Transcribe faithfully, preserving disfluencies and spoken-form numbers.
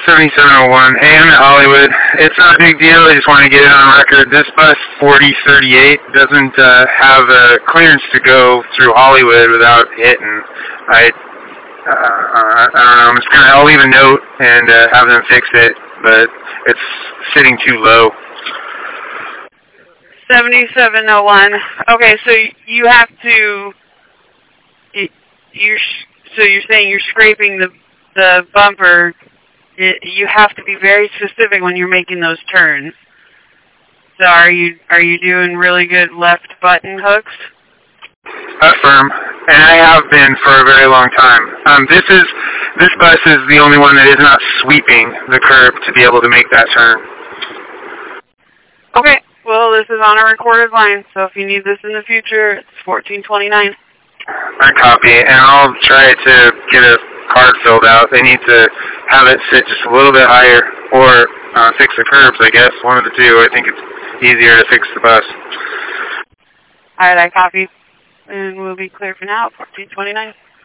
seventy-seven oh one. Hey, I'm in Hollywood. It's not a big deal. I just want to get it on record. This bus forty thirty-eight doesn't uh, have a clearance to go through Hollywood without hitting. I, uh, I don't know. I'm just gonna. I'll leave a note and uh, have them fix it, but it's sitting too low. seventy-seven oh one. Okay, so you have to. You're so you're saying you're scraping the the bumper. It, you have to be very specific when you're making those turns. So are you are you doing really good left button hooks? Uh, firm, and I have been for a very long time. Um, this is this bus is the only one that is not sweeping the curb to be able to make that turn. Okay, well this is on a recorded line, so if you need this in the future, it's fourteen twenty-nine. I copy, and I'll try to get a card filled out. They need to have it sit just a little bit higher, or uh, fix the curbs, I guess. One of the two. I think it's easier to fix the bus. All right, I copy, and we'll be clear for now, fourteen twenty-nine.